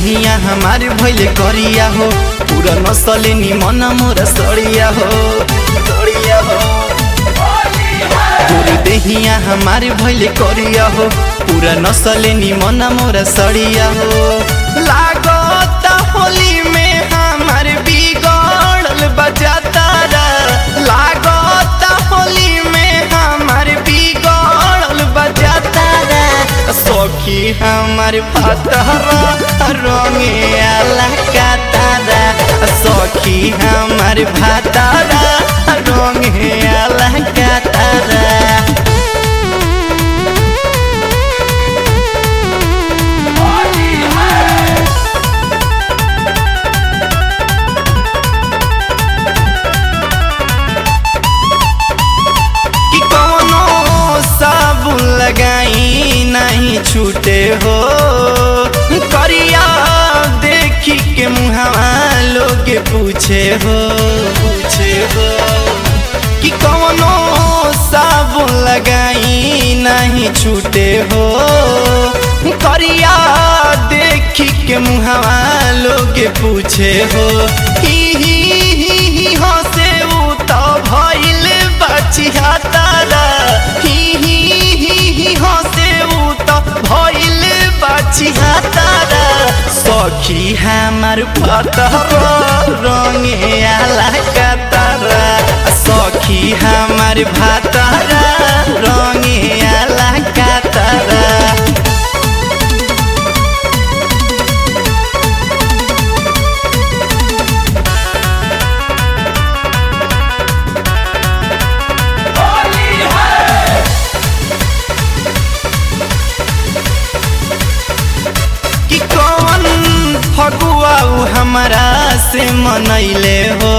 देहिया हमारे भइले करिया हो पूरा नसले निमन मोरा सड़िया हो पूरी देहिया हमारे भइले करिया हो पूरा नसले निमन मोरा सड़िया हो लागता होली में हमारे बिगड़ल बजाता लागता होली में हमारे बिगड़ल बजाता सखी हमारे फातरा रंगे आला का तारा सखी हमारे फातरा रंगे आला का तारा लगाई नहीं छूटे हो करिया देखी के मुहावा लोग पूछे हो कि कौनो साबुन लगाई नहीं छूटे हो करिया देखी के मुहावा लोग पूछे हो ही हंसे उ तो भइल बचिया तारा हंसे उ तो भइल बचिया तारा सखी हमार फातरा रंगे आला का तारा सखी हमार फातरा रंगे आला का तारा फगुआ हमारा से मनैले हो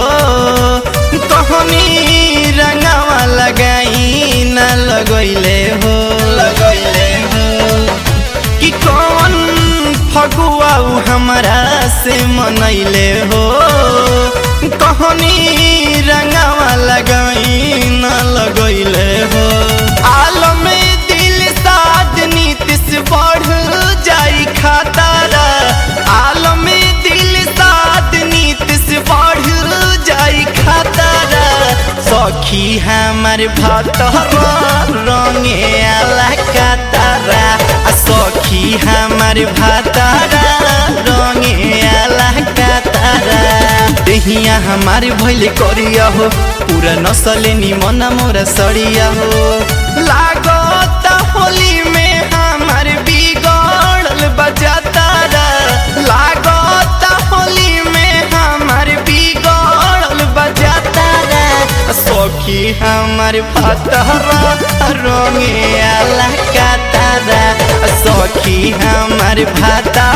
कहनी रंगावा लगाई न लगैले हो कि कौन फगुआ हमारा से मनैले हो कहनी रंगावा लगाई न लगैले हो आलम दिल साध नीतिश बढ़ जाई खातारा आलम दिल साथ नीतिश बढ़ जाई खातारा सखी हमार फातरा रंगे आला का तारा सखी हमार फातरा रंगे आला का तारा देहिया हमारे भइले करिया हो पूरा नसले निमन मोरा सड़िया हो लागता होली में हमारे बिगड़ल बजाता लागता होली में हमारे बिगड़ल बजाता सखी हमारे फातरा रंगे आला का तारा सखी हमारे फातरा